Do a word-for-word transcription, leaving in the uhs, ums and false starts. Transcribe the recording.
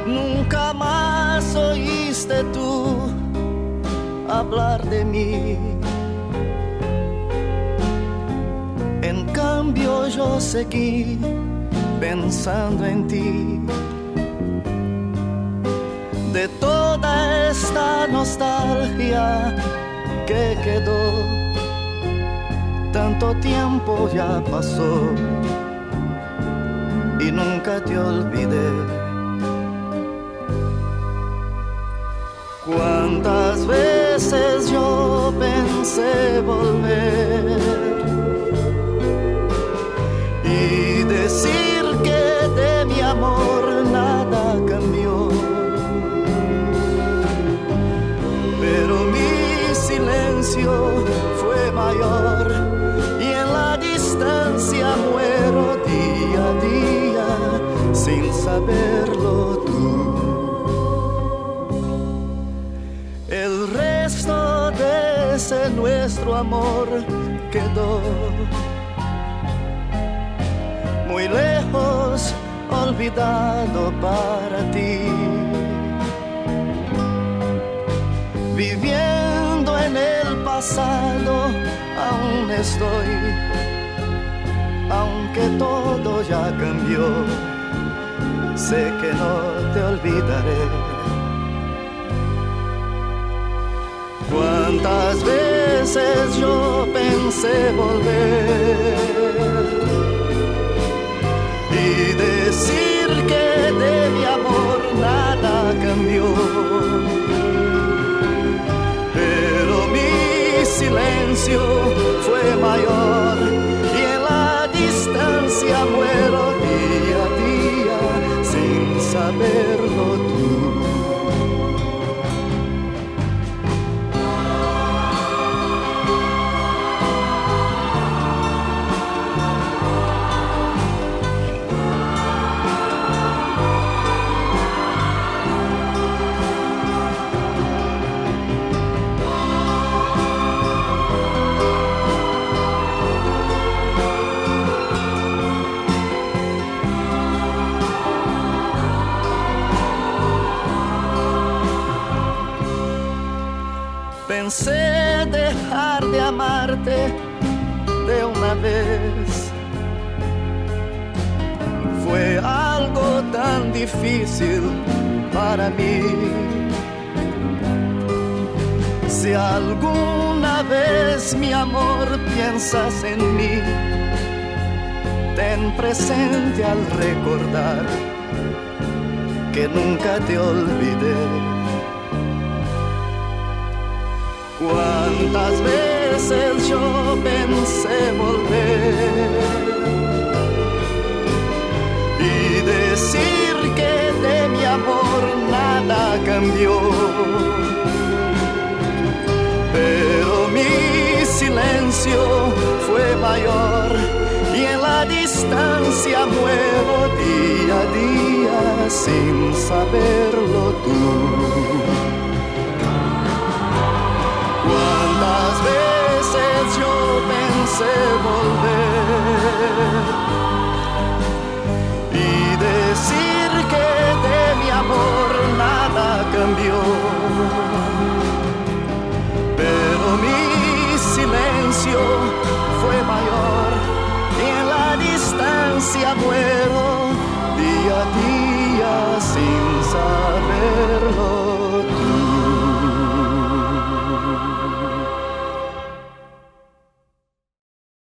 Nunca más oíste tú hablar de mí. En cambio yo seguí pensando en ti. De toda esta nostalgia que quedó, tanto tiempo ya pasó y nunca te olvidé. Cuántas veces yo pensé volver y decir que de mi amor nada cambió, pero mi silencio fue mayor y en la distancia muero día a día sin saberlo tú. El resto de ese nuestro amor quedó muy lejos, olvidado para ti. Viviendo en el pasado aún estoy, aunque todo ya cambió, sé que no te olvidaré. Cuántas veces yo pensé volver y decir que de mi amor nada cambió, pero mi silencio fue mayor y en la distancia muero día a día sin saberlo tú. Pensé dejar de amarte de una vez. Fue algo tan difícil para mí. Si alguna vez, mi amor, piensas en mí, ten presente al recordar que nunca te olvidé. Cuántas veces yo pensé volver y decir que de mi amor nada cambió, pero mi silencio fue mayor y en la distancia muero día a día sin saberlo tú. Cuántas veces yo pensé volver y decir que de mi amor nada cambió, pero mi silencio fue mayor y en la distancia muero día a día sin